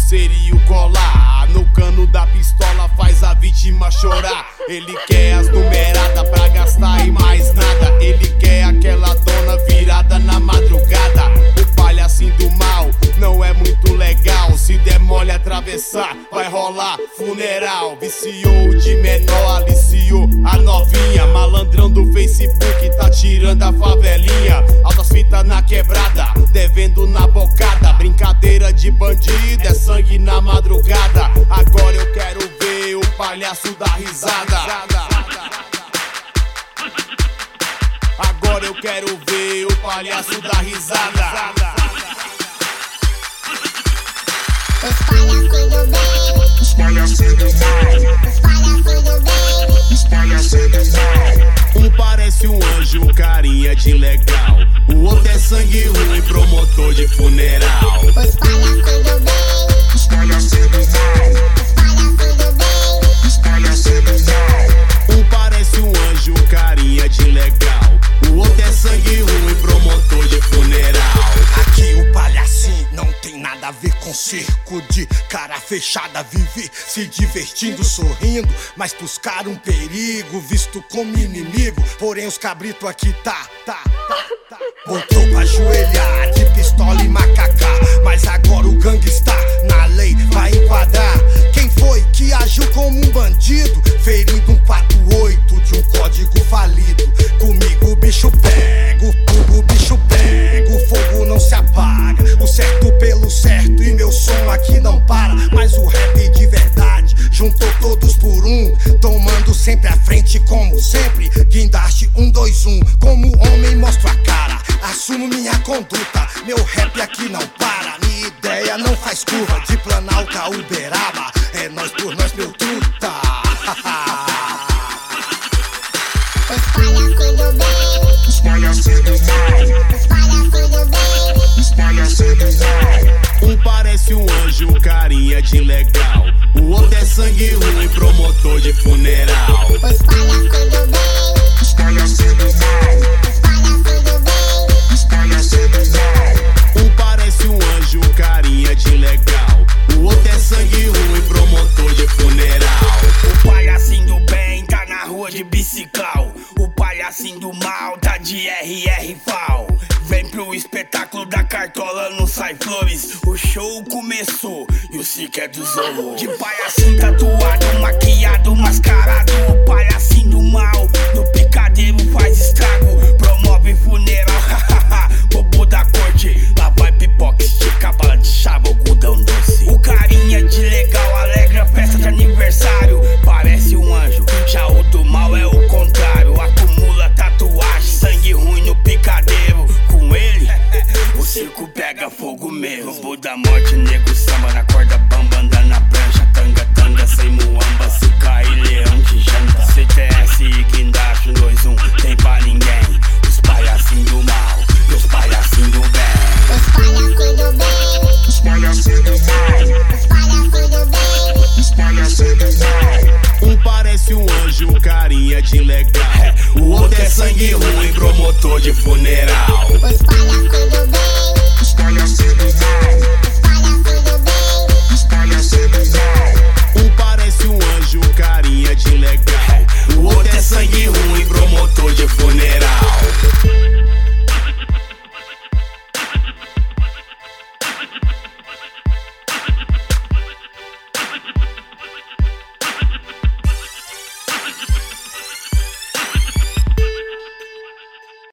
seria o colar. No cano da pistola faz a vítima chorar. Ele quer as numeradas pra gastar e mais nada. Ele quer aquela dona virada na madrugada. O palhacinho do mal não é muito legal. Se der mole atravessar, vai rolar funeral. Viciou de menor, aliciou a novinha. Malandrão do Facebook tá tirando a favelinha. Altas fitas na quebrada, devendo na bocada. Brincadeira de bandido, é sangue na madrugada. Agora eu quero ver o palhaço dar risada. Agora eu quero ver o palhaço dar risada. Os palhacinhos do bem, Os palhacinhos do mal, os palhacinhos do bem, os palhacinhos do mal. Um parece um anjo, carinha de legal. O outro é sangue ruim, promotor de funeral. os palhacinhos do bem, Os palhacinhos do mal, os palhacinhos do bem, os palhacinhos do mal. Um parece um anjo, carinha de legal. O outro é sangue ruim, promotor de funeral. Aqui o palhacinho não tem nada a ver com circo de cara fechada. Vive se divertindo, sorrindo, mas buscar um perigo visto como inimigo. Porém os cabrito aqui tá botou pra ajoelhar de pistola e macacá. Mas agora o gangsta na lei vai enquadrar quem foi que agiu como um bandido, ferindo um 48 de um código falido. Comigo o bicho pega, o bicho pega, o fogo não se apaga. O certo pelo certo e meu som aqui não para. Mas o rap de verdade juntou todos por um, tomando sempre à frente como sempre. Guindaste 1, 2, 1, como homem mostro a cara, assumo minha conduta, meu rap aqui não para. Minha ideia não faz curva, de Planalto a Uberaba, é nós por nós, meu truta. os palhacinhos do bem, Os palhacinhos do mal, os palhacinhos do bem, os palhacinhos do mal. Um parece um anjo, carinha de legal. O outro é sangue ruim, promotor de funeral. os palhacinhos do bem, Os palhacinhos do mal, os palhacinhos do bem, os palhacinhos do mal. Um parece um anjo, carinha de legal. O outro é sangue ruim, promotor de funeral. O palhacinho do bem tá na rua de bicical. O palhacinho do mal tá de RR Fal. Vem pro espetáculo da Cartola, não sai flores. O show começou e o circo é dos horrores. De palhacinho tatuado, maquiado, mascarado. O palhacinho do mal no picadeiro faz estrago. Promove funeral, bobo da corte. Lá vai pipoca, estica, bala de chave, algodão doce. O carinha de legal alegra a festa de aniversário. Parece um anjo, já o do mal é o contrário. Acumula tatuagem, sangue ruim no picadeiro. Com ele, o circo pega fogo mesmo. Bobo da morte, nego samba na corda bamba, anda na prancha. Tanga, tanga, sem muamba, se cair leão te janta. CTS e guindaste, 2, 1, tem pra ninguém. Os palhacinhos do mal e os palhacinhos do bem. os palhacinhos do bem, Os palhacinhos do mal, os palhacinhos do bem, os palhacinhos do mal. Um parece um anjo, carinha de legal. O outro é sangue ruim, promotor de funeral. os palhacinhos do bem, Os palhacinhos do mal, os palhacinhos do bem, os palhacinhos do mal. Um parece um anjo, carinha de legal. O outro é sangue ruim, promotor de funeral.